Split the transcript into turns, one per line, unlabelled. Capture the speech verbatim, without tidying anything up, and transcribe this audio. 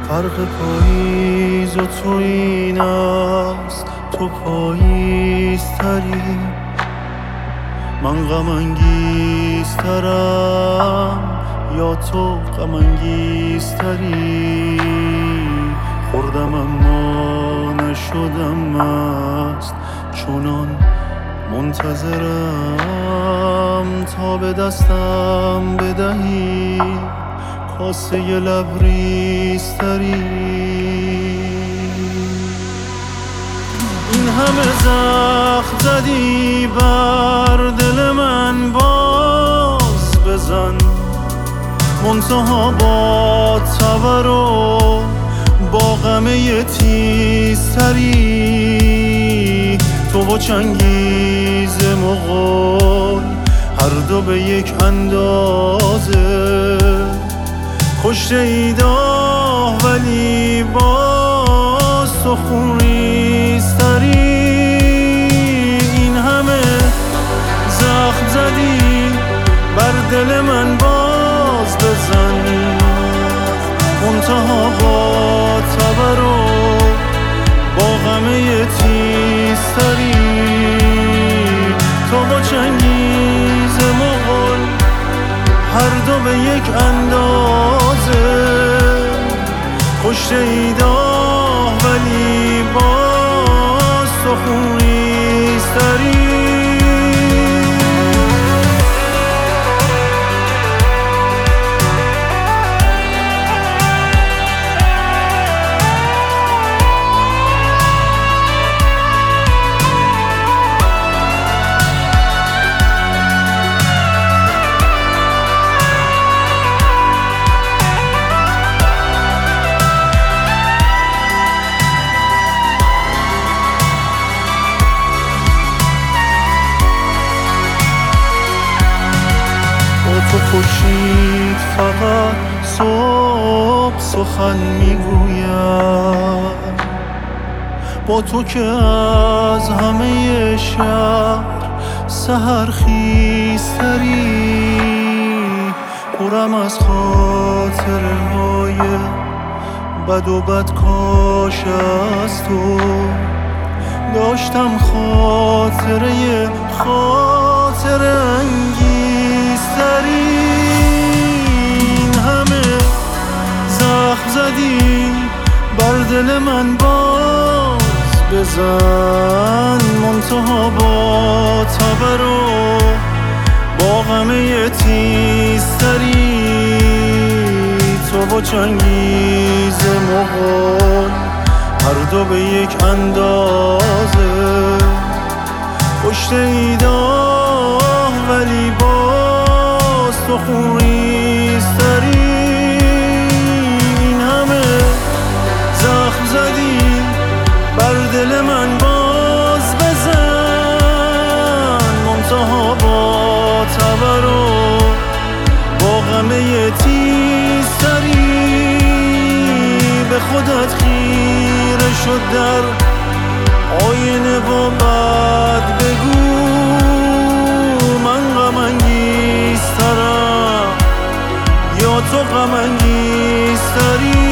فرق پاییز و تو این است، تو پاییزتری، من غم انگیزترم یا تو غم انگیزتری. خوردم اما نشدم مست، چونان منتظرم تا به دستم بدهی کاسه لبریزتری. این همه زخم زدی بر دل من، باز بزن منتها با تبر و با غمه تیزتری. تو و چنگیز مغول هر دو به یک اندازه کشته اید آه، ولی باز تو خونریزتری. این همه زخم زدی بر دل من، باز بزن منتها با تبر و با غمه تیزتری. تو با چنگیز مغول هر دو به یک اندازه کشته اید آه، ولی باز تو خونریزتری. تو خورشید فقط صبح سخن میگوید، با تو که از همه شهر سحر خیزتری. پرم از خاطره های بد و بدکاش از تو، داشتم خاطره خاطره انگیزتری. این همه زخم زدی بر دل من، باز بزن منتها با تبر و با غمه تیزتری. تو با چنگیز مغول هر دو به یک اندازه کشته اید آه، ولی باز تو خونریزتری. این همه زخم زدی بر دل من، باز بزن منتها با تبر و با غمه تیزتری. به خودت خیره شد در آینه و بعد بگو من غم انگیزترم یا تو غم انگیزتری.